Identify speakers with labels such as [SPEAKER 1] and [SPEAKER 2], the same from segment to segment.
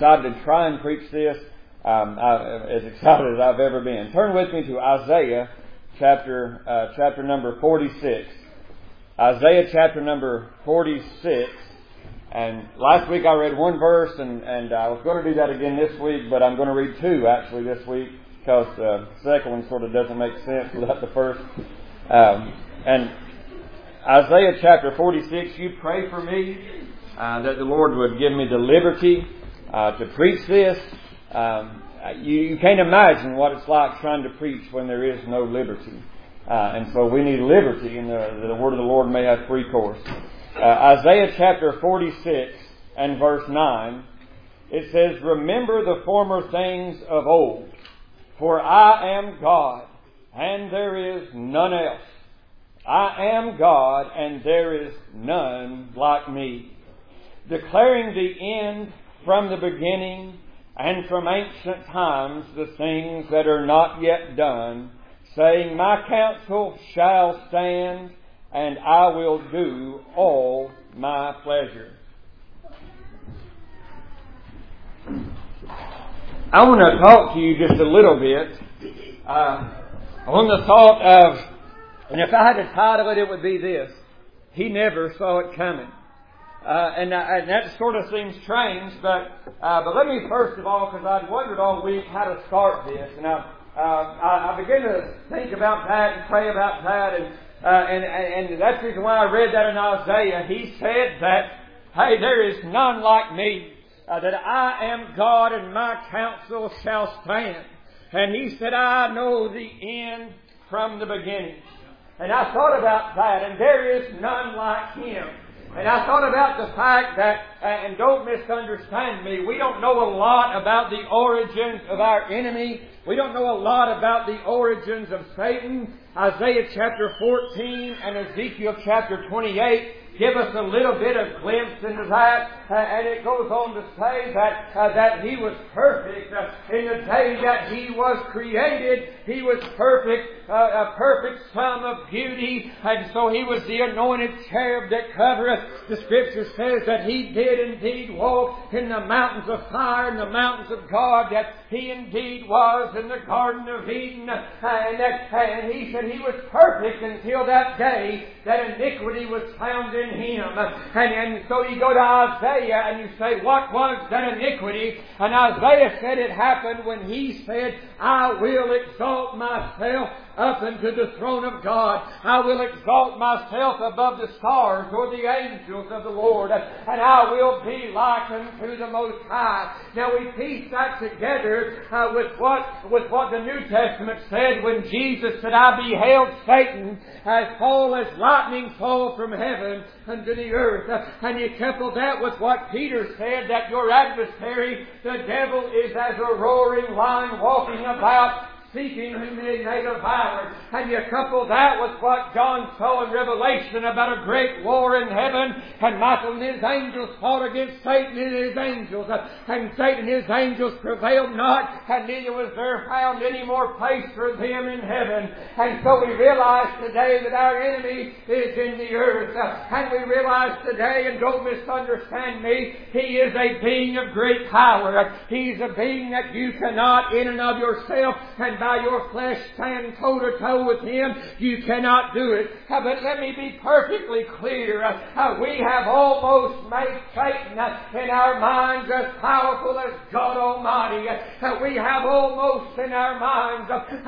[SPEAKER 1] decided to try and preach this. I'm as excited as I've ever been. Turn with me to Isaiah chapter number 46. Isaiah chapter number 46. And last week I read one verse, and I was going to do that again this week, but I'm going to read two actually this week, because the second one sort of doesn't make sense without the first. And Isaiah chapter 46, you pray for me that the Lord would give me the liberty to preach this. You can't imagine what it's like trying to preach when there is no liberty. And so we need liberty, and the word of the Lord may have free course. Isaiah chapter 46 and verse 9, it says, "Remember the former things of old, for I am God, and there is none else. I am God, and there is none like me, declaring the end from the beginning, and from ancient times the things that are not yet done, saying, My counsel shall stand, and I will do all my pleasure." I want to talk to you just a little bit on the thought of, and if I had to title it, it would be this: He never saw it coming. And that sort of seems strange, but let me first of all, because I'd wondered all week how to start this, and I began to think about that and pray about that, and that's the reason why I read that in Isaiah. He said that, hey, there is none like me, that I am God and my counsel shall stand. And He said, I know the end from the beginning. And I thought about that, and there is none like Him. And I thought about the fact that, and don't misunderstand me, we don't know a lot about the origins of our enemy. We don't know a lot about the origins of Satan. Isaiah chapter 14 and Ezekiel chapter 28 give us a little bit of glimpse into that, and it goes on to say that He was perfect in the day that He was created. He was perfect, a perfect sum of beauty, and so He was the anointed cherub that covereth. The Scripture says that He did indeed walk in the mountains of fire and the mountains of God, that He indeed was in the Garden of Eden, and He said He was perfect until that day that iniquity was found in Him. And so you go to Isaiah and you say, what was that iniquity? And Isaiah said it happened when he said, I will exalt myself up into the throne of God. I will exalt myself above the stars or the angels of the Lord, and I will be like unto the Most High. Now we piece that together with what the New Testament said when Jesus said, I beheld Satan as fall as lightning fall from heaven unto the earth. And you couple that with what Peter said, that your adversary, the devil, is as a roaring lion walking about, seeking whom he may devour. And you couple that with what John saw in Revelation about a great war in heaven, and Michael and his angels fought against Satan and his angels, and Satan and his angels prevailed not, and neither was there found any more place for them in heaven. And so we realize today that our enemy is in the earth, and we realize today, and don't misunderstand me, he is a being of great power. He's a being that you cannot in and of yourself and by your flesh stand toe-to-toe with Him. You cannot do it. But let me be perfectly clear. We have almost made Satan in our minds as powerful as God Almighty. We have almost in our minds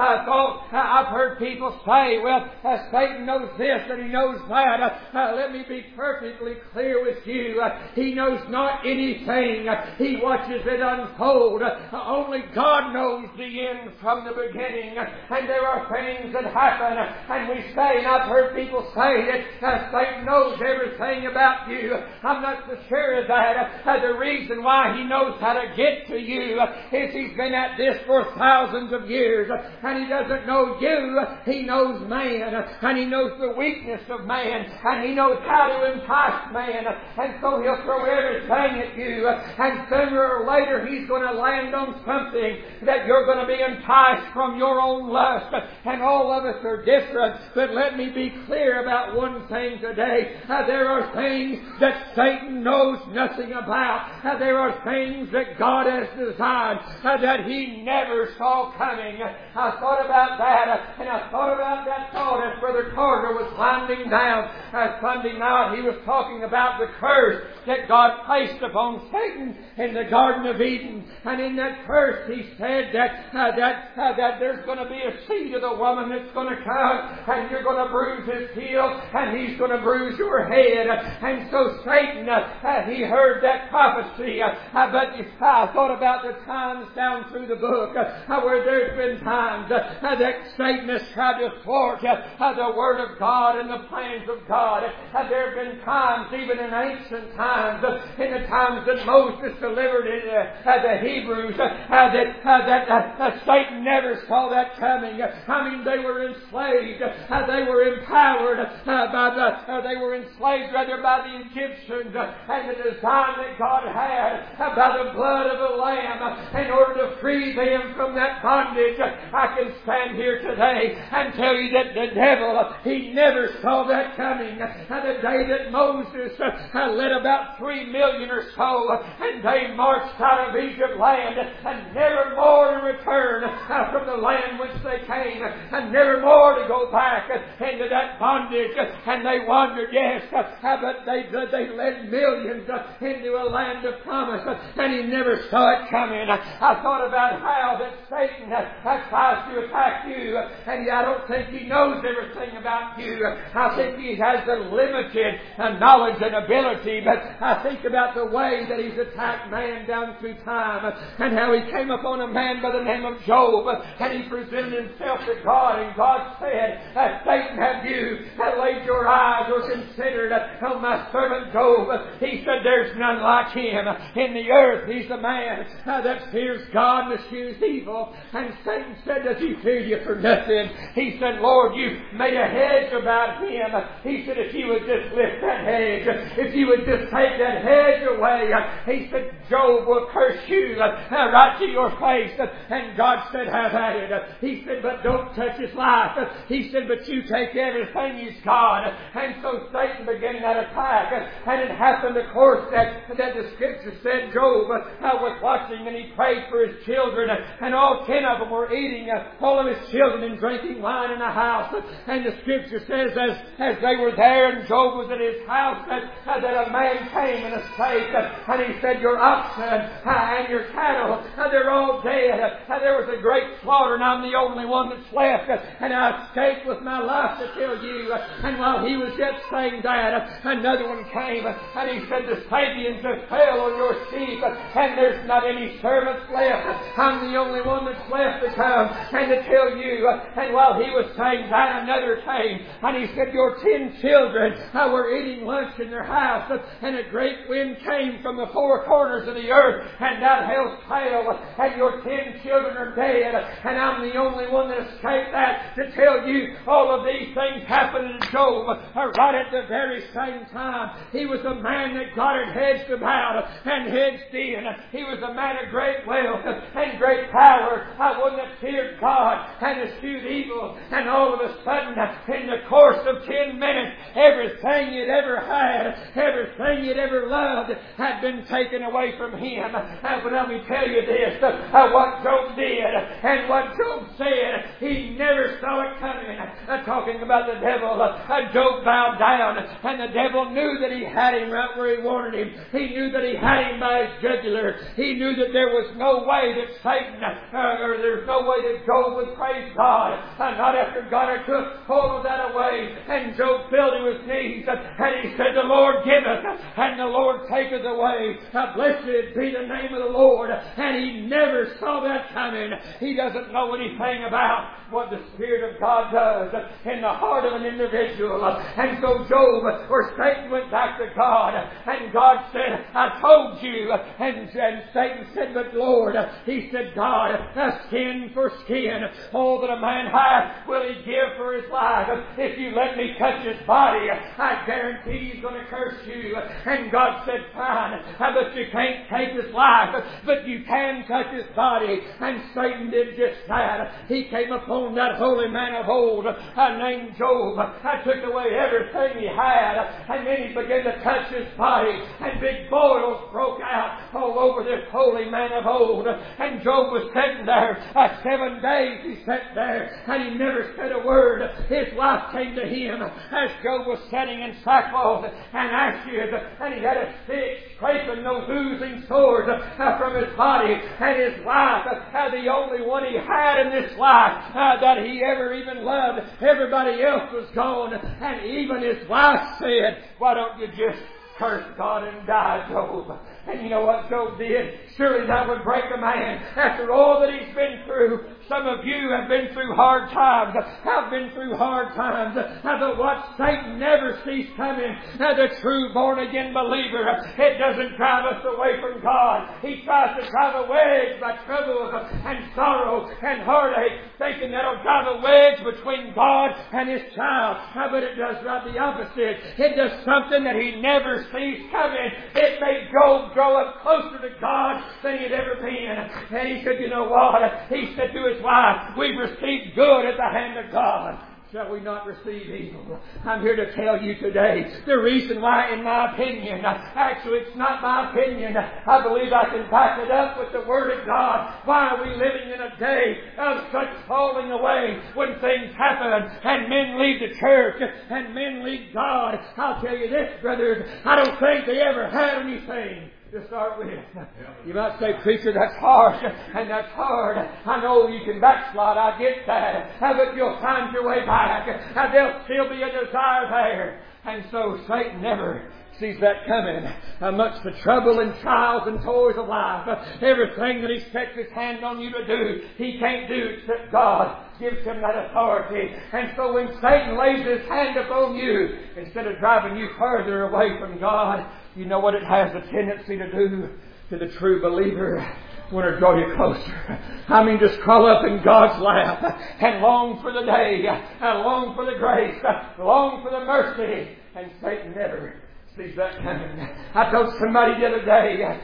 [SPEAKER 1] I've heard people say, well, Satan knows this and he knows that. Let me be perfectly clear with you. He knows not anything. He watches it unfold. Only God knows the end from the beginning. And there are things that happen, and we say, and I've heard people say that Satan knows everything about you. I'm not so sure of that. The reason why he knows how to get to you is he's been at this for thousands of years, and he doesn't know you. He knows man, and he knows the weakness of man, and he knows how to entice man, and so he'll throw everything at you, and sooner or later he's going to land on something that you're going to be enticed from your own lust. And all of us are different. But let me be clear about one thing today. There are things that Satan knows nothing about. There are things that God has designed that He never saw coming. I thought about that, and I thought about that thought as Brother Carter was winding down Sunday night. He was talking about the curse that God placed upon Satan in the Garden of Eden. And in that curse He said that there's going to be a seed of the woman that's going to come, and you're going to bruise his heel, and he's going to bruise your head. And so Satan, he heard that prophecy. But I thought about the times down through the book where there's been times that Satan has tried to thwart the Word of God and the plans of God. There have been times, even in ancient times, in the times that Moses delivered the Hebrews, that Satan never saw that coming. I mean, they were enslaved. They were empowered they were enslaved rather by the Egyptians, and the design that God had by the blood of the Lamb in order to free them from that bondage. I can stand here today and tell you that the devil, he never saw that coming. The day that Moses led about 3 million or so, and they marched out of Egypt land, and never more to return from the land whence they came, and never more to go back into that bondage. And they wandered, yes, but they led millions into a land of promise, and he never saw it coming. I thought about how that Satan tries to attack you, and I don't think he knows everything about you. I think he has a limited knowledge and ability, but I think about the way that he's attacked man down through time, and how he came upon a man by the name of Job, and he presented himself to God, and God said, Satan, have you laid your eyes or considered on my servant Job? He said, there's none like him in the earth. He's a man that fears God and eschews evil. And Satan said, does he fear you for nothing? He said, Lord, you made a hedge about him. He said, if you would just lift that hedge, if you would just take that hedge away, he said, Job will curse you right to your face. And God said, have at it. He said, but don't touch his life. He said, but you take everything he's got. And so Satan began that attack. And it happened, of course, that the Scripture said Job was watching, and he prayed for his children. And all 10 of them were eating, all of his children, and drinking wine in the house. And the Scripture says as they were there and Job was at his house, that a man came in a state, and he said, your oxen and your cattle, they're all dead. There was a great slaughter, and I'm the only one that's left. And I escaped with my life to tell you. And while he was yet saying that, another one came, and he said, the Sabians have fell on your sheep, and there's not any servants left. I'm the only one that's left to come and to tell you. And while he was saying that, another came, and he said, your 10 children were eating lunch in their house, and a great wind came from the 4 corners of the earth, and that house fell, and your 10 children are dead, and I'm the only one that escaped that to tell you. All of these things happened to Job right at the very same time. He was a man that God had hedged about and hedged in. He was a man of great wealth and great power, one that feared God and eschewed evil. And all of a sudden, in the course of 10 minutes, everything he'd ever had, everything he'd ever loved, had been taken away from him. But let me tell you this, what Job did and what Job said, he never saw it coming. Talking about the devil, Job bowed down, and the devil knew that he had him right where he wanted him. He knew that he had him by his jugular. He knew that there was no way that Satan, or there's no way that Job would praise God, not after God had took hold of that away. And Job fell to his knees, and he said, the Lord giveth, and the Lord taketh away. Blessed be the name of the Lord. And he never saw that coming. He doesn't know anything about what the Spirit of God does in the heart of an individual. And so Job, or Satan, went back to God, and God said, I told you. And Satan said, but Lord, he said, God, skin for skin, all that a man hath will he give for his life. If you let me touch his body, I guarantee he's going to curse you. And God said, fine, but you can't take his life, but you can touch his body. And Satan did just that. He came upon that holy man of old named Job. I took away everything he had. And then he began to touch his body. And big boils broke out all over this holy man of old. And Job was sitting there. 7 days he sat there. And he never said a word. His wife came to him as Job was sitting in sackcloth and ashes. And he had a stick scraping those oozing sores from his body. And his wife, the only one he had in this life that he ever even loved, everybody else was gone. And even his wife said, "Why don't you just curse God and die, Job?" And you know what Job did? Surely that would break a man. After all that he's been through, some of you have been through hard times. I've been through hard times. But what Satan never sees coming, the true born-again believer, it doesn't drive us away from God. He tries to drive a wedge by troubles and sorrow and heartache, thinking that'll drive a wedge between God and His child. But it does right the opposite. It does something that he never sees coming. It made Job grow up closer to God than he had ever been. And he said, "You know what?" He said to his wife, "We've received good at the hand of God. Shall we not receive evil?" I'm here to tell you today the reason why, in my opinion, actually it's not my opinion, I believe I can back it up with the Word of God. Why are we living in a day of such falling away when things happen and men leave the church and men leave God? I'll tell you this, brothers, I don't think they ever had anything to start with. You might say, "Preacher, that's harsh and that's hard." I know you can backslide, I get that. But you'll find your way back. There'll still be a desire there. And so Satan never sees that coming. Amongst the trouble and trials and toils of life, everything that he sets his hand on you to do, he can't do except God gives him that authority. And so when Satan lays his hand upon you, instead of driving you further away from God, you know what it has a tendency to do to the true believer? Want to draw you closer. I mean, just crawl up in God's lap and long for the day, and long for the grace, long for the mercy. And Satan never sees that coming. I told somebody the other day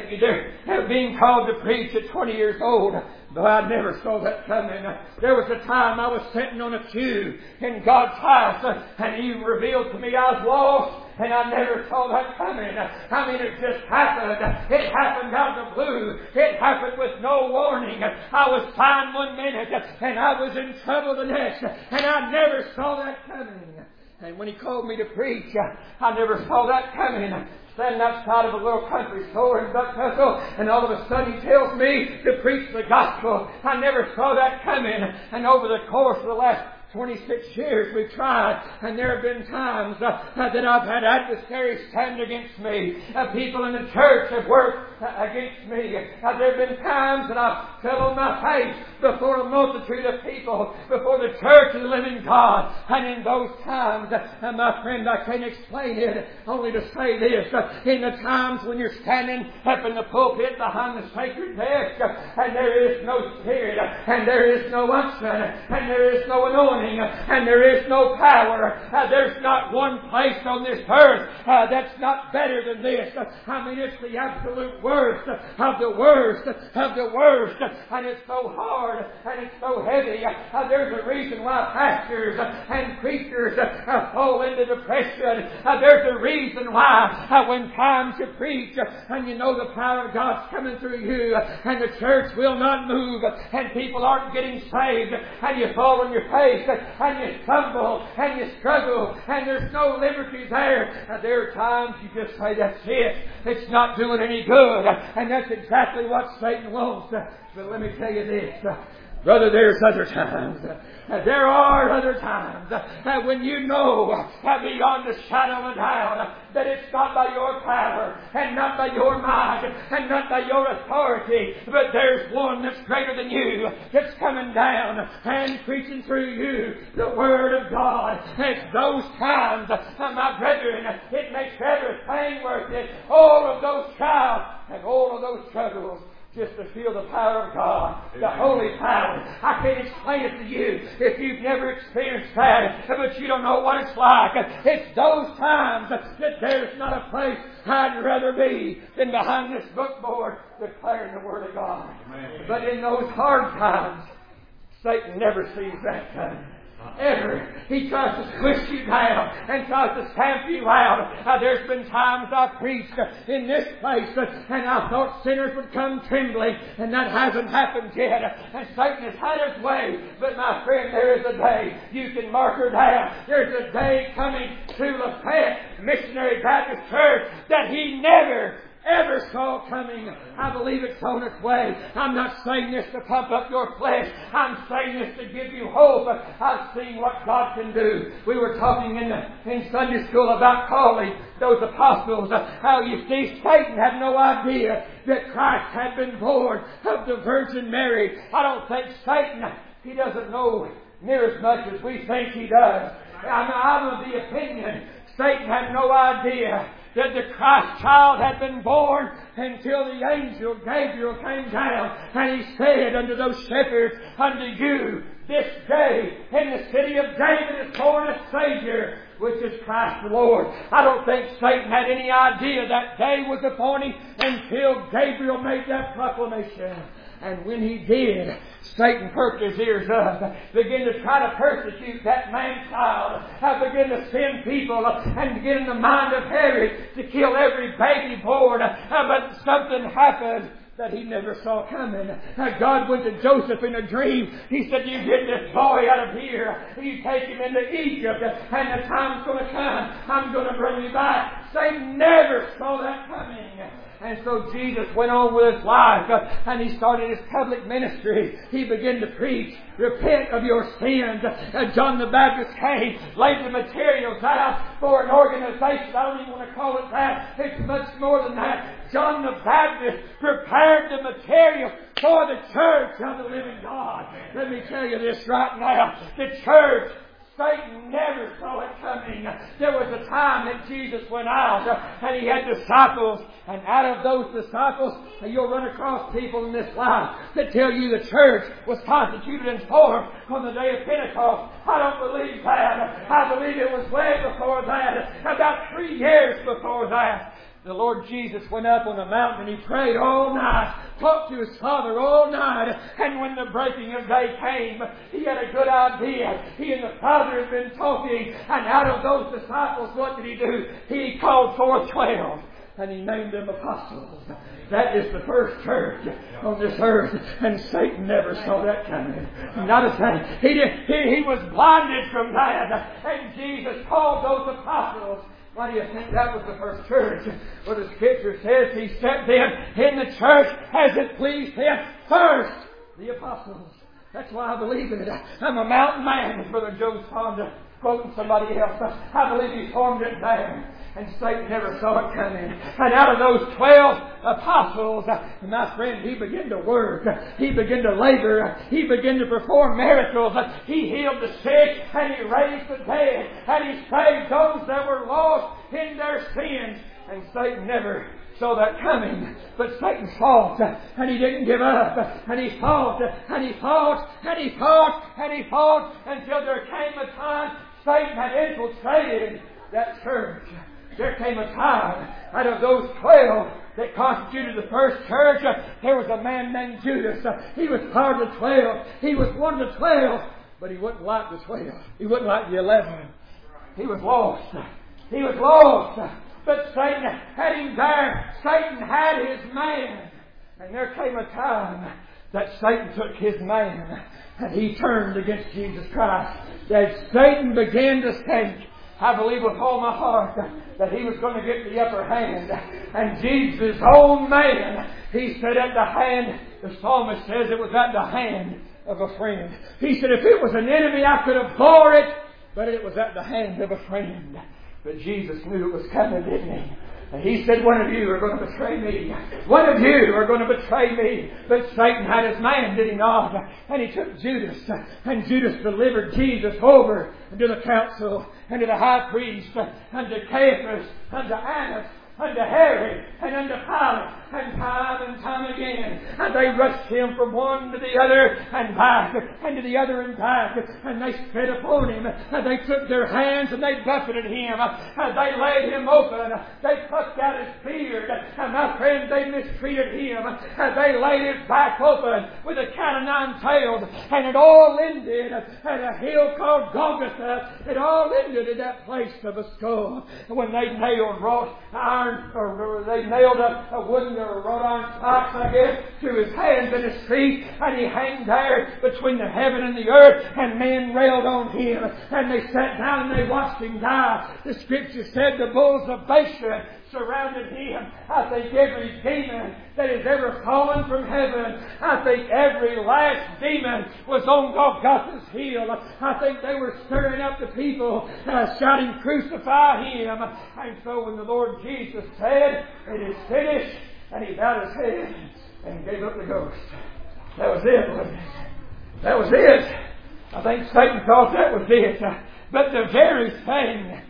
[SPEAKER 1] that being called to preach at 20 years old, though I never saw that coming. There was a time I was sitting on a pew in God's house, and He revealed to me I was lost. And I never saw that coming. I mean, it just happened. It happened out of the blue. It happened with no warning. I was fine one minute, and I was in trouble the next. And I never saw that coming. And when He called me to preach, I never saw that coming. Standing outside of a little country store in Buck Tussle, and all of a sudden He tells me to preach the gospel. I never saw that coming. And over the course of the last 26 years we've tried, and there have been times that I've had adversaries stand against me. People in the church have worked against me. There have been times that I fell on my face before a multitude of people, before the church of the living God. And in those times, my friend, I can't explain it, only to say this. In the times when you're standing up in the pulpit behind the sacred desk, and there is no Spirit, and there is no unction, and there is no anointing, and there is no power. There's not one place on this earth that's not better than this. I mean, it's the absolute worst of the worst of the worst. And it's so hard and it's so heavy. There's a reason why pastors and preachers fall into depression. There's a reason why when time to preach and you know the power of God's coming through you and the church will not move and people aren't getting saved and you fall on your face and you stumble and you struggle and there's no liberty there. There are times you just say, "That's it. It's not doing any good." And that's exactly what Satan wants. But let me tell you this. Brother, there's other times. There are other times when you know beyond a shadow of a doubt that it's not by your power and not by your might and not by your authority, but there's one that's greater than you that's coming down and preaching through you the Word of God. It's those times, my brethren, it makes everything worth it. All of those trials and all of those struggles just to feel the power of God, the holy power. I can't explain it to you if you've never experienced that, but you don't know what it's like. It's those times that there's not a place I'd rather be than behind this bookboard declaring the Word of God. Amen. But in those hard times, Satan never sees that coming. Ever. He tries to twist you down and tries to stamp you out. There's been times I preached in this place and I thought sinners would come trembling, and that hasn't happened yet. And Satan has had his way. But my friend, there is a day you can mark her down. There's a day coming to Lafayette Missionary Baptist Church that he never ever saw coming. I believe it's on its way. I'm not saying this to pump up your flesh. I'm saying this to give you hope. I've seen what God can do. We were talking in Sunday school about calling those apostles. How you see Satan had no idea that Christ had been born of the Virgin Mary. I don't think Satan, he doesn't know near as much as we think he does. I'm of the opinion Satan had no idea that the Christ child had been born until the angel Gabriel came down and he said unto those shepherds, unto you this day in the city of David is born a Savior, which is Christ the Lord. I don't think Satan had any idea that day was upon him until Gabriel made that proclamation. And when he did, Satan perked his ears up, began to try to persecute that man-child, began to send people and get in the mind of Herod to kill every baby born. But something happened that he never saw coming. God went to Joseph in a dream. He said, you get this boy out of here, you take him into Egypt, and the time's going to come, I'm going to bring you back. Satan never saw that coming. And so Jesus went on with his life, and he started his public ministry. He began to preach, repent of your sins. John the Baptist came, laid the materials out for an organization. I don't even want to call it that. It's much more than that. John the Baptist prepared the material for the church of the living God. Let me tell you this right now. The church, Satan never saw it coming. There was a time that Jesus went out and he had disciples, and out of those disciples, you'll run across people in this life that tell you the church was constituted and formed on the day of Pentecost. I don't believe that. I believe it was way before that, about 3 years before that. The Lord Jesus went up on a mountain and he prayed all night, talked to his Father all night, and when the breaking of day came, he had a good idea. He and the Father had been talking, and out of those disciples, what did he do? He called forth 12, and he named them apostles. That is the first church on this earth, and Satan never saw that coming. Not a thing. He was blinded from that, and Jesus called those apostles. Why do you think that was the first church? Well, the Scripture says he set them in the church as it pleased him first, the apostles. That's why I believe in it. I'm a mountain man, as Brother Joe Fonda quoting somebody else. I believe he formed it there. And Satan never saw it coming. And out of those 12 apostles, my friend, he began to work. He began to labor. He began to perform miracles. He healed the sick and he raised the dead. And he saved those that were lost in their sins. And Satan never saw that coming. But Satan fought, and he didn't give up. And he fought, and he fought, and he fought, and he fought, until there came a time Satan had infiltrated that church. There came a time, out of those 12 that constituted the first church, there was a man named Judas. He was part of the 12. He was one of the 12, but he wouldn't like the 12. He wouldn't like the 11. He was lost. He was lost. But Satan had him there. Satan had his man. And there came a time that Satan took his man and he turned against Jesus Christ. That Satan began to think, I believe with all my heart that he was going to get the upper hand. And Jesus' own man, he said at the hand, the psalmist says it was at the hand of a friend. He said if it was an enemy I could have bore it, but it was at the hand of a friend. But Jesus knew it was coming, didn't he? And he said, one of you are going to betray me. One of you are going to betray me. But Satan had his man, did he not? And he took Judas. And Judas delivered Jesus over to the council, and to the high priest, and to Caiaphas, and to Annas, unto Herod, and unto Pilate. and time again. And they rushed him from one to the other and back, and to the other and back, and they spit upon him, and they took their hands and they buffeted him, and they laid him open, they plucked out his beard, and my friend, they mistreated him, and they laid his back open with a cat o' nine tails, and it all ended at a hill called Golgotha. It all ended at that place of a skull, when they nailed wrought iron, or they nailed a wooden or wrought iron spikes, I guess, to his hands and his feet, and he hanged there between the heaven and the earth, and men railed on him, and they sat down and they watched him die. The Scripture said the bulls of Bashan surrounded him. I think every demon that has ever fallen from heaven, I think every last demon was on Golgotha's hill. I think they were stirring up the people, shouting, "Crucify him." And so when the Lord Jesus said, "It is finished," and he bowed his head and gave up the ghost. That was it, wasn't it? That was it. I think Satan thought that was it. But the very thing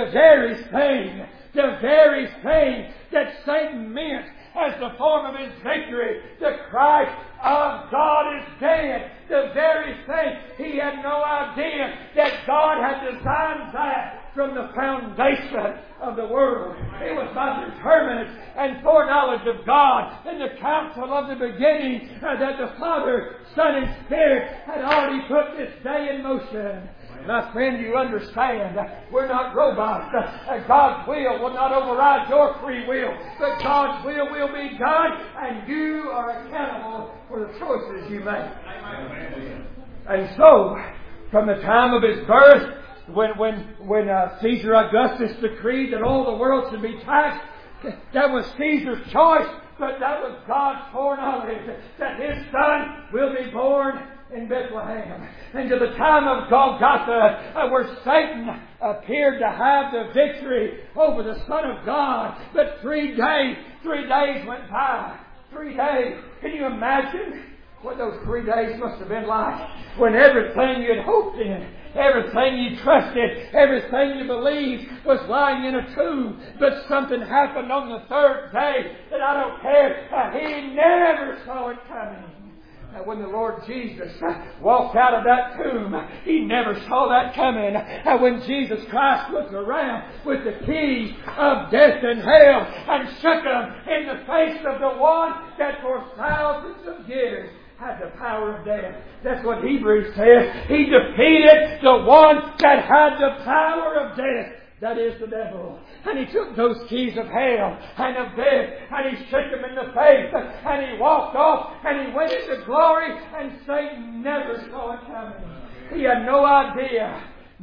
[SPEAKER 1] that Satan meant as the form of his victory, the Christ of God is dead. The very thing, he had no idea that God had designed that from the foundation of the world. It was by determinate and foreknowledge of God in the counsel of the beginning that the Father, Son, and Spirit had already put this day in motion. My friend, you understand, we're not robots. God's will not override your free will, but God's will be done, and you are accountable for the choices you make. And so, from the time of his birth, when Caesar Augustus decreed that all the world should be taxed, that was Caesar's choice, but that was God's foreknowledge that his son will be born in Bethlehem. And to the time of Golgotha, where Satan appeared to have the victory over the Son of God. But 3 days went by. 3 days. Can you imagine what those 3 days must have been like? When everything you'd hoped in, everything you trusted, everything you believed was lying in a tomb. But something happened on the 3rd day that I don't care. He never saw it coming. When the Lord Jesus walked out of that tomb, he never saw that coming. When Jesus Christ looked around with the keys of death and hell and shook them in the face of the one that for thousands of years had the power of death. That's what Hebrews says. He defeated the one that had the power of death. That is the devil. And he took those keys of hell and of death, and he shook them in the face, and he walked off, and he went into glory, and Satan never saw it coming. He had no idea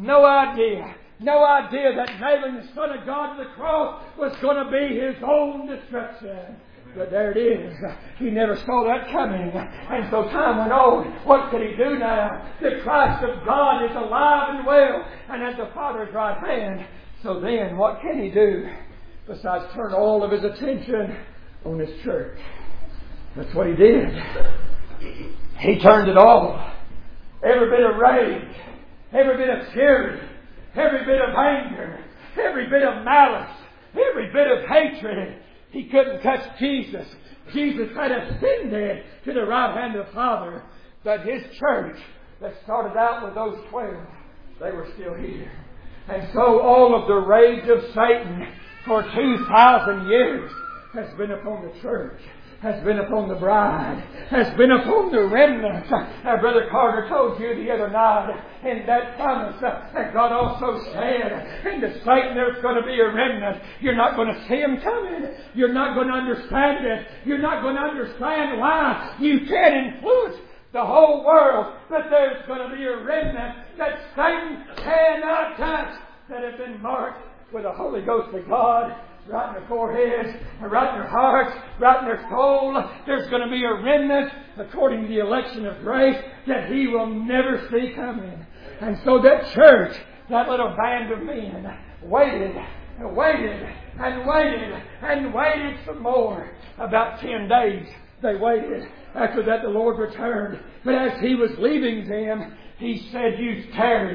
[SPEAKER 1] that nailing the Son of God to the cross was going to be his own destruction. But there it is. He never saw that coming. And so time went on. What could he do now? The Christ of God is alive and well, and at the Father's right hand. So then, what can he do besides turn all of his attention on his church? That's what he did. He turned it all. Every bit of rage, every bit of fury, every bit of anger, every bit of malice, every bit of hatred. He couldn't touch Jesus. Jesus had ascended to the right hand of the Father. But his church that started out with those 12, they were still here. And so all of the rage of Satan for 2,000 years has been upon the church, has been upon the bride, has been upon the remnant. Brother Carter told you the other night in that promise that God also said, and to Satan there's going to be a remnant. You're not going to see him coming. You're not going to understand it. You're not going to understand why you can't influence the whole world, but there's going to be a remnant that Satan cannot touch, that have been marked with the Holy Ghost of God right in their foreheads, right in their hearts, right in their soul. There's going to be a remnant, according to the election of grace, that he will never see coming. And so that church, that little band of men, waited and waited and waited and waited some more. About 10 days they waited. After that the Lord returned. But as he was leaving them, he said, "You tarry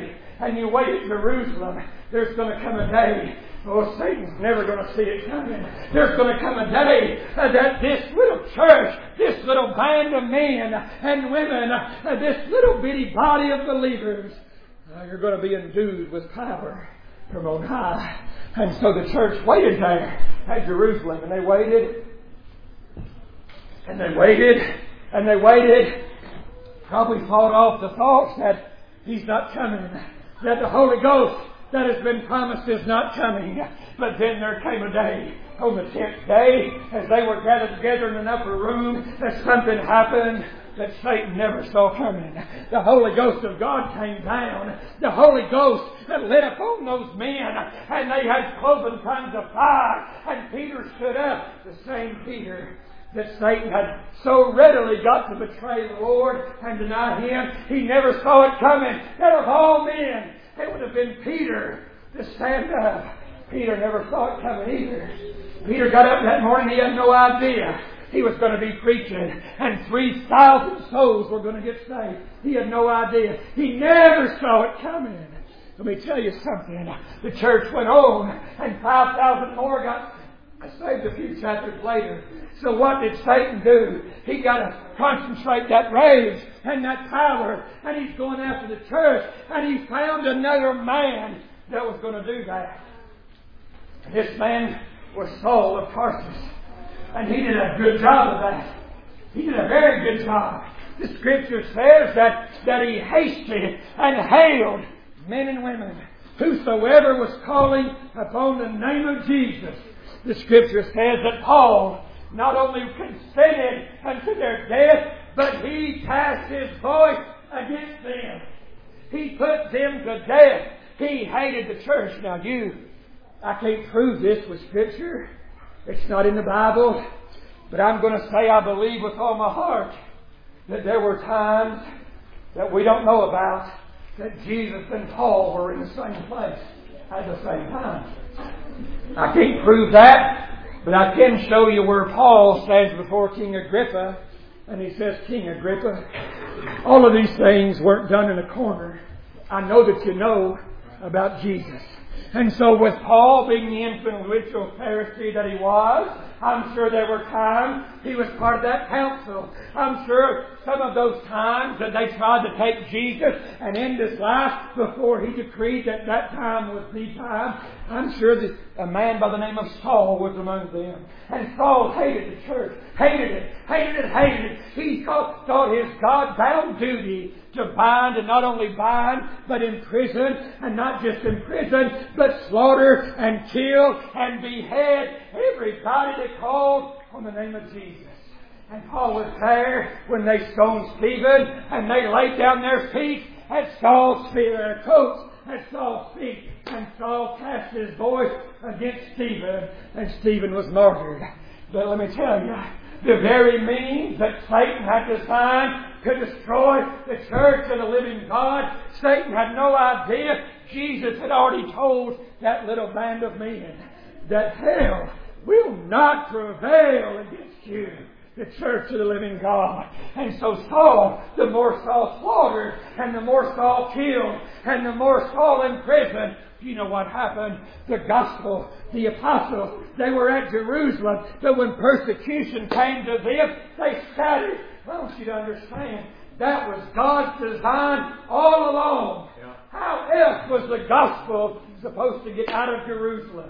[SPEAKER 1] and you wait at Jerusalem, there's going to come a day, oh, Satan's never going to see it coming. There's going to come a day that this little church, this little band of men and women, this little bitty body of believers, you're going to be endued with power from on high. And so the church waited there at Jerusalem, and they waited, and they waited, and they waited. Probably fought off the thoughts that He's not coming, that the Holy Ghost that has been promised is not coming. But then there came a day, on the 10th day, as they were gathered together in an upper room, that something happened that Satan never saw coming. The Holy Ghost of God came down. The Holy Ghost that lit upon those men, and they had cloven tongues of fire. And Peter stood up, the same Peter that Satan had so readily got to betray the Lord and deny Him. He never saw it coming. That of all men, it would have been Peter to stand up. Peter never saw it coming either. Peter got up that morning, he had no idea he was going to be preaching, and 3,000 souls were going to get saved. He had no idea. He never saw it coming. Let me tell you something. The church went on, and 5,000 more got saved a few chapters later. So what did Satan do? He got to concentrate that rage and that power, and he's going after the church, and he found another man that was going to do that. This man was Saul of Tarsus. And he did a good job of that. He did a very good job. The Scripture says that he hasted and hailed men and women, whosoever was calling upon the name of Jesus. The Scripture says that Paul not only consented unto their death, but he cast his voice against them. He put them to death. He hated the church. Now I can't prove this with Scripture. It's not in the Bible. But I'm going to say I believe with all my heart that there were times that we don't know about that Jesus and Paul were in the same place at the same time. I can't prove that, but I can show you where Paul stands before King Agrippa and he says, King Agrippa, all of these things weren't done in a corner. I know that you know about Jesus. And so with Paul being the influential Pharisee that he was, I'm sure there were times he was part of that council. I'm sure some of those times that they tried to take Jesus and end His life before He decreed that that time was the time. I'm sure that a man by the name of Saul was among them. And Saul hated the church. Hated it. He thought his God-bound duty to bind, and not only bind, but imprison, and not just imprison, but slaughter and kill and behead everybody that called on the name of Jesus. And Paul was there when they stoned Stephen, and they laid down their feet at Saul's feet, their coats at Saul's feet, and Saul cast his voice against Stephen, and Stephen was martyred. But let me tell you, the very means that Satan had designed to destroy the church of the living God, Satan had no idea. Jesus had already told that little band of men that hell will not prevail against you, the church of the living God. And so Saul, the more Saul slaughtered, and the more Saul killed, and the more Saul imprisoned, you know what happened? The gospel, the apostles, they were at Jerusalem, but when persecution came to them, they scattered. I want you to understand, that was God's design all along. Yeah. How else was the gospel supposed to get out of Jerusalem?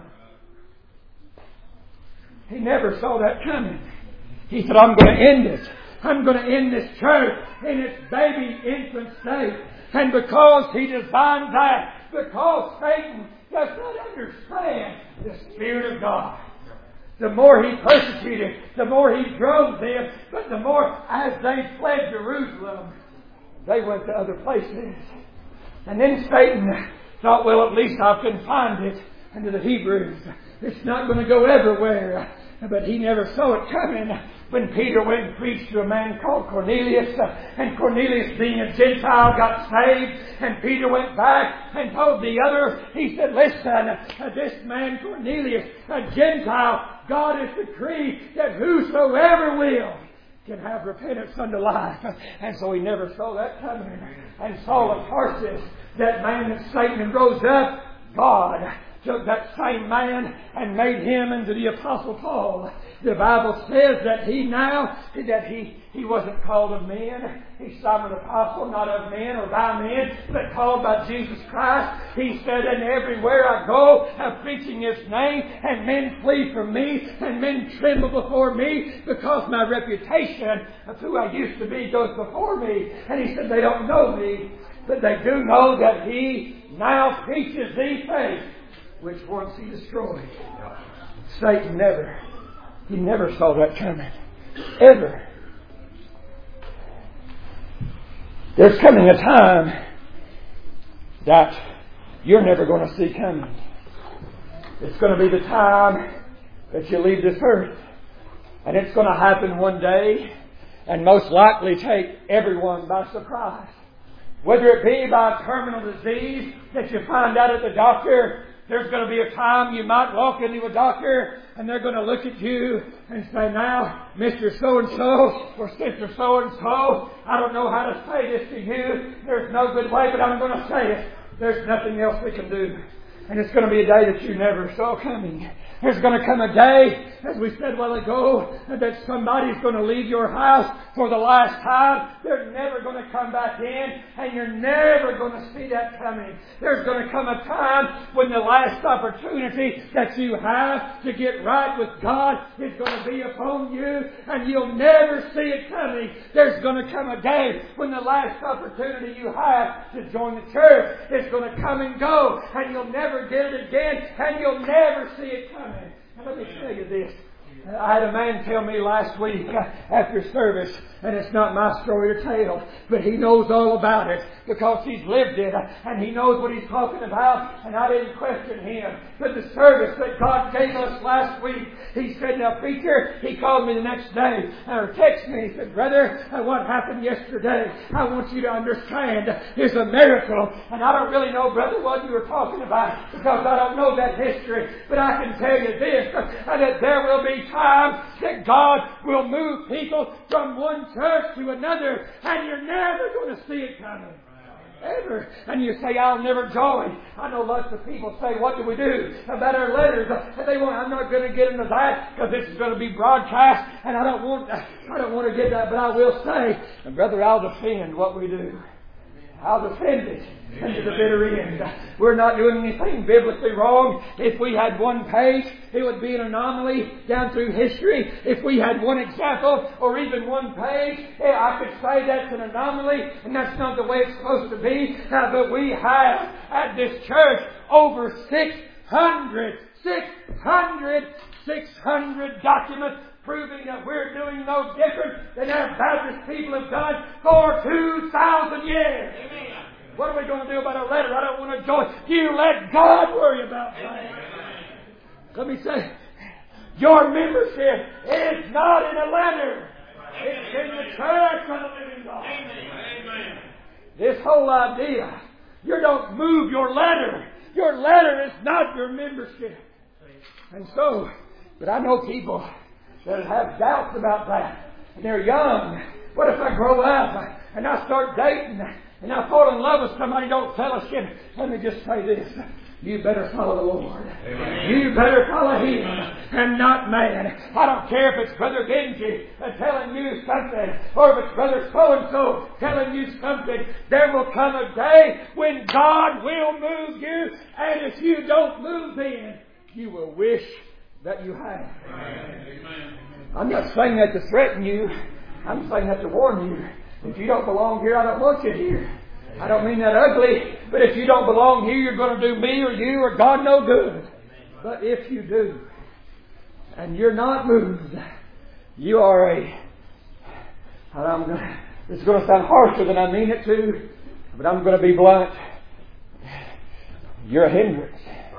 [SPEAKER 1] He never saw that coming. He said, I'm going to end it. I'm going to end this church in its baby infant state. And because He designed that, because Satan does not understand the Spirit of God, the more he persecuted, the more he drove them, but the more as they fled Jerusalem, they went to other places. And then Satan thought, well, at least I've confined it unto the Hebrews. It's not going to go everywhere. But he never saw it coming when Peter went and preached to a man called Cornelius. And Cornelius, being a Gentile, got saved. And Peter went back and told the other, he said, listen, this man Cornelius, a Gentile, God has decreed that whosoever will can have repentance unto life. And so he never saw that coming. And Saul of Tarsus, that man that Satan had rose up, God took that same man and made him into the Apostle Paul. The Bible says that he wasn't called of men. He's Simon the Apostle, not of men or by men, but called by Jesus Christ. He said, and everywhere I go, I'm preaching His name, and men flee from me, and men tremble before me, because my reputation of who I used to be goes before me. And he said, they don't know me, but they do know that He now preaches the faith which once He destroyed. Satan never saw that coming. Ever. There's coming a time that you're never going to see coming. It's going to be the time that you leave this earth. And it's going to happen one day and most likely take everyone by surprise. Whether it be by a terminal disease that you find out at the doctor, there's going to be a time you might walk into a doctor and they're going to look at you and say, now, Mr. So-and-so or Sister So-and-so, I don't know how to say this to you. There's no good way, but I'm going to say it. There's nothing else we can do. And it's going to be a day that you never saw coming. There's going to come a day, as we said a while ago, that somebody's going to leave your house for the last time. They're never going to come back in, and you're never going to see that coming. There's going to come a time when the last opportunity that you have to get right with God is going to be upon you, and you'll never see it coming. There's going to come a day when the last opportunity you have to join the church is going to come and go, and you'll never get it again, and you'll never see it coming. And let me tell you this. I had a man tell me last week after service, and it's not my story to tell, but he knows all about it because he's lived it and he knows what he's talking about, and I didn't question him. But the service that God gave us last week, he said, now preacher, he called me the next day or texted me. He said, brother, what happened yesterday, I want you to understand, is a miracle. And I don't really know, brother, what you were talking about because I don't know that history. But I can tell you this, that there will be times that God will move people from one church to another, and you're never going to see it coming. Ever. And you say, I'll never join. I know lots of people say, what do we do about our letters? I'm not going to get into that because this is going to be broadcast, and I don't want to get that, but I will say, and brother, I'll defend what we do. I'll defend it unto the bitter end. We're not doing anything biblically wrong. If we had one page, it would be an anomaly down through history. If we had one example or even one page, I could say that's an anomaly and that's not the way it's supposed to be. But we have at this church over 600 documents proving that we're doing no different than our Baptist people have done for 2,000 years. Amen. What are we going to do about a letter? I don't want to join. You let God worry about that. Let me say, your membership is not in a letter. It's in the church of the living God. Amen. This whole idea, you don't move your letter. Your letter is not your membership. And so, but I know people that have doubts about that. And they're young. What if I grow up and I start dating and I fall in love with somebody who don't fellowship? Let me just say this. You better follow the Lord. Amen. You better follow Him and not man. I don't care if it's Brother Benji telling you something or if it's Brother so-and-so telling you something. There will come a day when God will move you, and if you don't move then, you will wish that you have. Amen. I'm not saying that to threaten you. I'm saying that to warn you. If you don't belong here, I don't want you here. I don't mean that ugly, but if you don't belong here, you're going to do me or you or God no good. But if you do, and you're not moved, you are it's going to sound harsher than I mean it to, but I'm going to be blunt. You're a hindrance.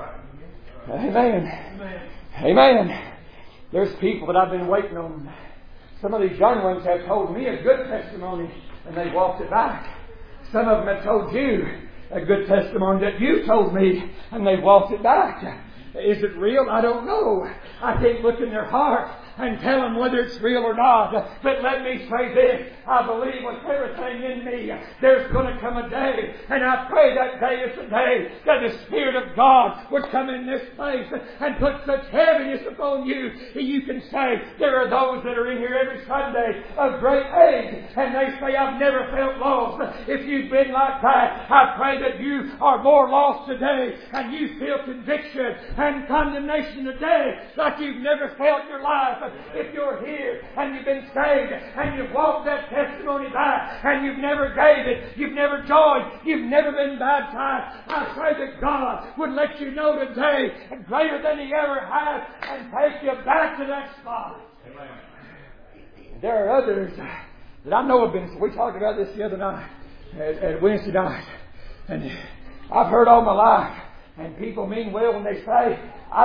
[SPEAKER 1] Amen. Amen. There's people that I've been waiting on. Some of these young ones have told me a good testimony and they walked it back. Some of them have told you a good testimony that you told me and they walked it back. Is it real? I don't know. I can't look in their heart. and tell them whether it's real or not. But let me say this. I believe with everything in me, there's going to come a day, and I pray that day is the day that the Spirit of God would come in this place and put such heaviness upon you that you can say, there are those that are in here every Sunday of great age, and they say, I've never felt lost. If you've been like that, I pray that you are more lost today, and you feel conviction and condemnation today like you've never felt in your life. If you're here and you've been saved and you've walked that testimony back and you've never gave it, you've never joined, you've never been baptized, I pray that God would let you know today greater than He ever has and take you back to that spot. Amen. There are others that I know have been. We talked about this the other night at Wednesday night, and I've heard all my life, and people mean well when they say,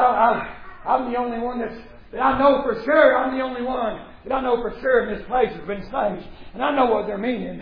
[SPEAKER 1] I'm the only one that I know for sure. I'm the only one that I know for sure in this place has been saved, and I know what they're meaning.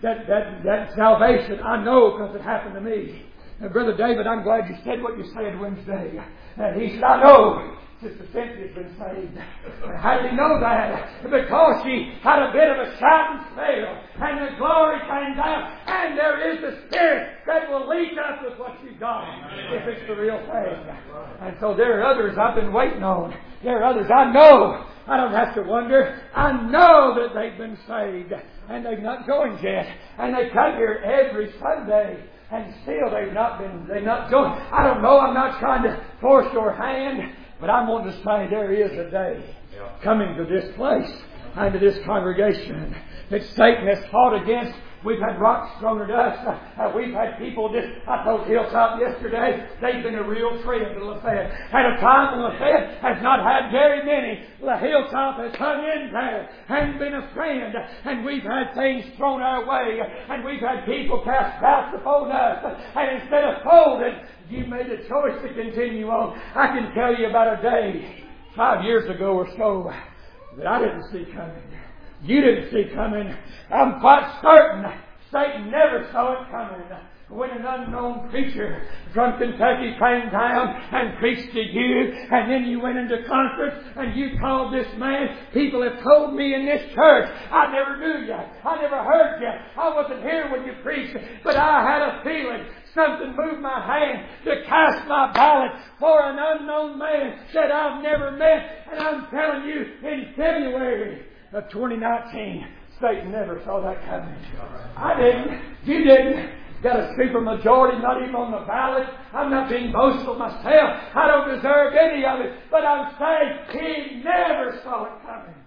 [SPEAKER 1] That salvation, I know because it happened to me. Now, Brother David, I'm glad you said what you said Wednesday. And he said, I know Sister Cynthia's been saved. How did he know that? Because she had a bit of a shouting spell, and the glory came down, and there is the Spirit that will lead us with what she's got, if it's the real thing. And so there are others I've been waiting on. There are others I know. I don't have to wonder. I know that they've been saved, and they've not joined yet, and they come here every Sunday. And still they've not joined. I don't know, I'm not trying to force your hand, but I want to say there is a day coming to this place and to this congregation that Satan has fought against. We've had rocks thrown at us. We've had people I told Hilltop yesterday, they've been a real friend to Lafayette. At a time when Lafayette has not had very many, the Hilltop has hung in there and been a friend. And we've had things thrown our way. And we've had people cast doubts upon us. And instead of folding, you made a choice to continue on. I can tell you about a day 5 years ago or so that I didn't see coming. You didn't see coming. I'm quite certain Satan never saw it coming. When an unknown preacher from Kentucky came down and preached to you, and then you went into conference and you called this man. People have told me in this church, I never knew you. I never heard you. I wasn't here when you preached, but I had a feeling something moved my hand to cast my ballot for an unknown man that I've never met. And I'm telling you, in February of 2019, Satan never saw that coming. I didn't. You didn't. Got a super majority, not even on the ballot. I'm not being boastful myself. I don't deserve any of it. But I'm saying He never saw it coming.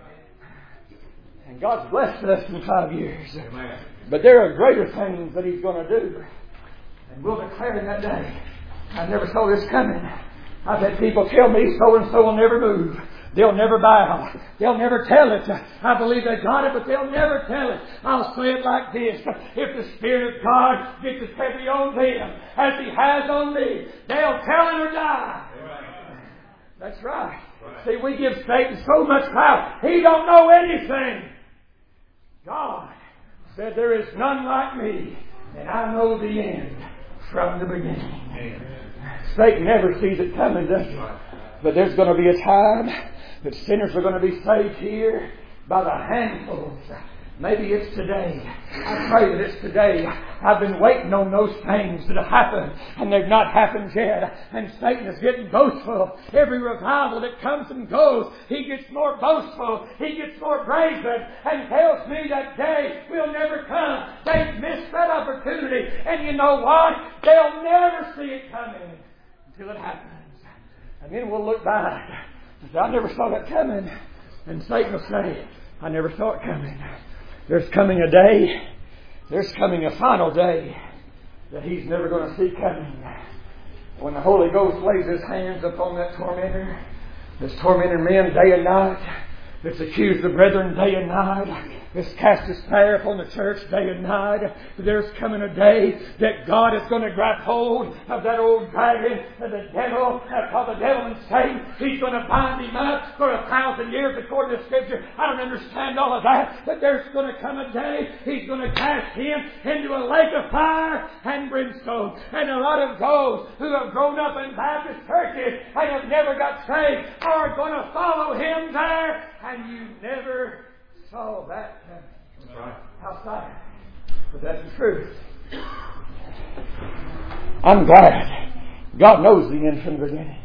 [SPEAKER 1] And God's blessed us in 5 years. But there are greater things that He's going to do. And we'll declare in that day. I never saw this coming. I've had people tell me so and so will never move. They'll never bow. They'll never tell it. I believe they got it, but they'll never tell it. I'll say it like this. If the Spirit of God gets as heavy on them as He has on me, they'll tell it or die. That's right. See, we give Satan so much power. He don't know anything. God said, there is none like me, and I know the end from the beginning. Satan never sees it coming, does he? But there's going to be a time that sinners are going to be saved here by the handfuls. Maybe it's today. I pray that it's today. I've been waiting on those things that have happened, and they've not happened yet. And Satan is getting boastful. Every revival that comes and goes, he gets more boastful. He gets more brazen and tells me that day will never come. They've missed that opportunity. And you know what? They'll never see it coming until it happens. And then we'll look back and say, I never saw that coming. And Satan will say, I never saw it coming. There's coming a day, there's coming a final day that he's never going to see coming. When the Holy Ghost lays His hands upon that tormentor, that's tormenting men day and night, that's accused the brethren day and night, that's cast his snare upon the church day and night. But there's coming a day that God is going to grab hold of that old dragon and the devil, called the devil and Satan. He's going to bind him up for 1,000 years according to Scripture. I don't understand all of that, but there's going to come a day He's going to cast him into a lake of fire and brimstone. And a lot of those who have grown up in Baptist churches and have never got saved are going to follow him there, and you never saw that coming. That's right. How sad. But that's the truth. I'm glad God knows the end from the beginning.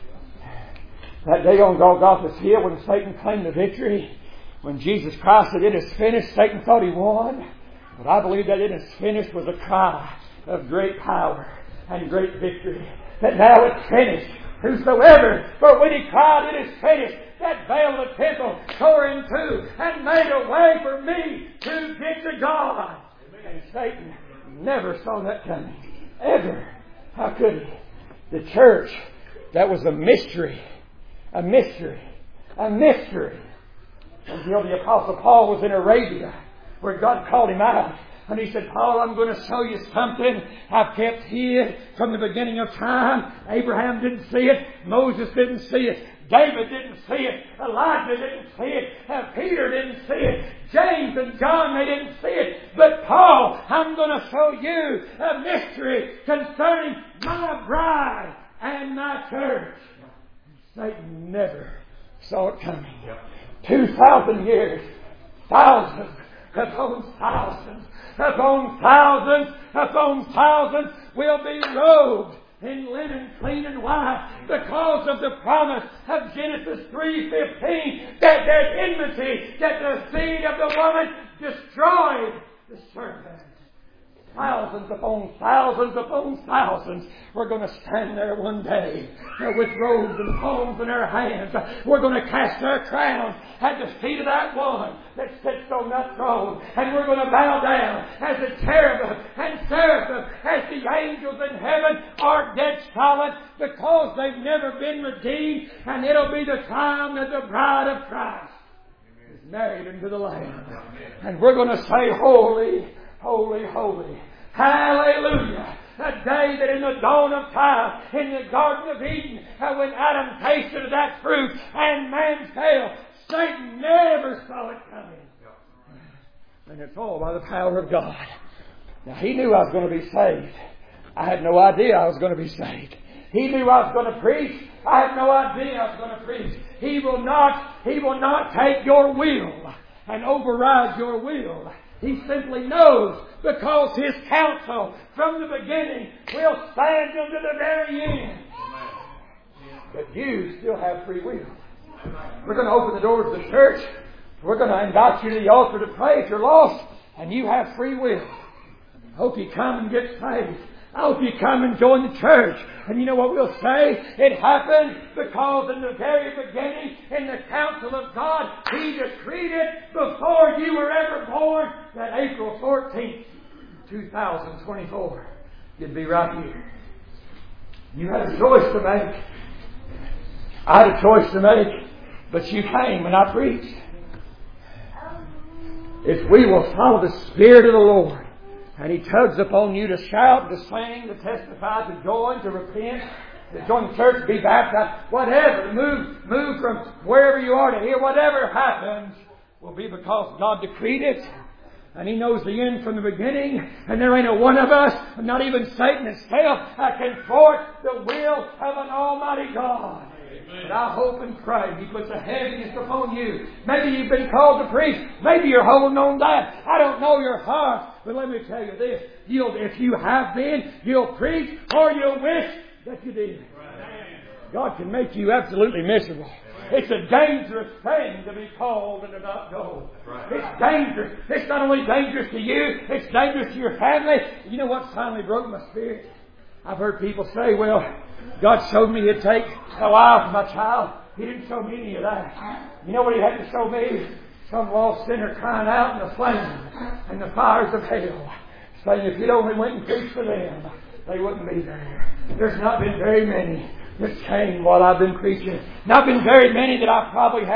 [SPEAKER 1] That day on Golgotha's hill when Satan claimed the victory, when Jesus Christ said, "It is finished," Satan thought he won. But I believe that "it is finished" was a cry of great power and great victory. That now it's finished. Whosoever, for when he cried, "It is finished," that veil of the temple tore in two and made a way for me to get to God. And Satan never saw that coming. Ever. How could he? The church, that was a mystery. A mystery. A mystery. Until the Apostle Paul was in Arabia, where God called him out. And he said, "Paul, I'm going to show you something I've kept hid from the beginning of time." Abraham didn't see it. Moses didn't see it. David didn't see it. Elijah didn't see it. Peter didn't see it. James and John, they didn't see it. But Paul, I'm going to show you a mystery concerning my bride and my church. Satan never saw it coming. 2,000 years. Thousands upon thousands upon thousands upon thousands will be robed in linen clean and white because of the promise of Genesis 3:15 that there's enmity, that the seed of the woman destroyed the serpent. Thousands upon thousands upon thousands. We're going to stand there one day with robes and palms in our hands. We're going to cast our crowns at the feet of that one that sits on that throne. And we're going to bow down as the cherubim and seraphim, as the angels in heaven are dead silent because they've never been redeemed. And it'll be the time that the bride of Christ is married unto the Lamb. And we're going to say, "Holy, holy, holy. Hallelujah." The day that in the dawn of time, in the Garden of Eden, when Adam tasted of that fruit and man fell, Satan never saw it coming. And it's all by the power of God. Now, he knew I was going to be saved. I had no idea I was going to be saved. He knew I was going to preach. I had no idea I was going to preach. He will not take your will and override your will. He simply knows, because His counsel from the beginning will stand unto the very end. But you still have free will. We're going to open the doors of the church. We're going to invite you to the altar to pray if you're lost, and you have free will. I hope you come and get saved. I hope you come and join the church. And you know what we'll say? It happened because in the very beginning, in the counsel of God, He decreed it before you were ever born, that April 14th, 2024, you'd be right here. You had a choice to make. I had a choice to make, but you came and I preached. If we will follow the Spirit of the Lord, and He tugs upon you to shout, to sing, to testify, to join, to repent, to join the church, to be baptized, whatever, to move from wherever you are to here, whatever happens will be because God decreed it. And He knows the end from the beginning. And there ain't a one of us, not even Satan himself, that can thwart the will of an Almighty God. But I hope and pray He puts a heaviness upon you. Maybe you've been called to preach. Maybe you're holding on that. I don't know your heart. But let me tell you this. If you have been, you'll preach or you'll wish that you did. God can make you absolutely miserable. It's a dangerous thing to be called and to not go. It's dangerous. It's not only dangerous to you, it's dangerous to your family. You know what finally broke my spirit? I've heard people say, "Well, God showed me it'd take a while for my child." He didn't show me any of that. You know what He had to show me? Some lost sinner crying out in the flames and the fires of hell, saying if you'd only went and preached for them, they wouldn't be there. There's not been very many that came while I've been preaching. Not been very many that I've probably had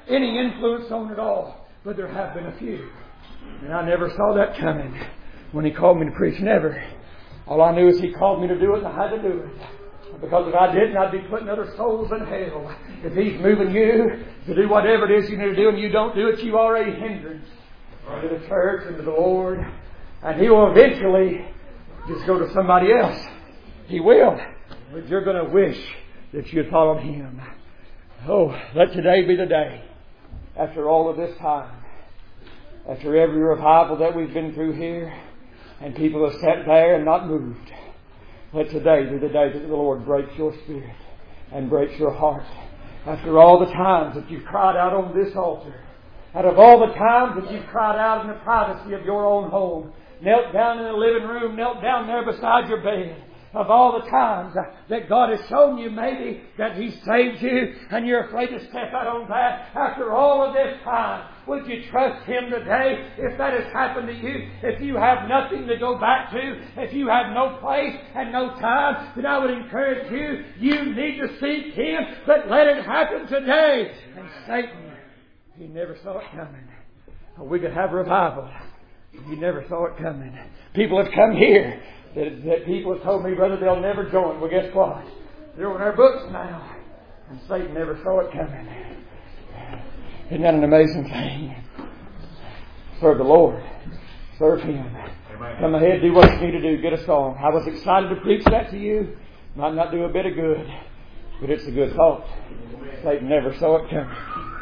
[SPEAKER 1] any influence on it all. But there have been a few. And I never saw that coming when He called me to preach. Never. All I knew is He called me to do it and I had to do it. Because if I didn't, I'd be putting other souls in hell. If He's moving you to do whatever it is you need to do and you don't do it, you already hindrance to the church and to the Lord. And He will eventually just go to somebody else. He will. But you're going to wish that you'd followed Him. Oh, let today be the day. After all of this time. After every revival that we've been through here. And people have sat there and not moved. Let today be the day that the Lord breaks your spirit. And breaks your heart. After all the times that you've cried out on this altar. Out of all the times that you've cried out in the privacy of your own home. Knelt down in the living room. Knelt down there beside your bed. Of all the times that God has shown you maybe that He saved you and you're afraid to step out on that. After all of this time, would you trust Him today if that has happened to you? If you have nothing to go back to, if you have no place and no time, then I would encourage you, you need to seek Him, but let it happen today. And Satan, he never saw it coming. We could have revival. He never saw it coming. People have come here that people have told me, brother, they'll never join. Well, guess what? They're in our books now. And Satan never saw it coming. Isn't that an amazing thing? Serve the Lord. Serve Him. Amen. Come ahead, do what you need to do. Get a song. I was excited to preach that to you. Might not do a bit of good, but it's a good thought. Satan never saw it coming.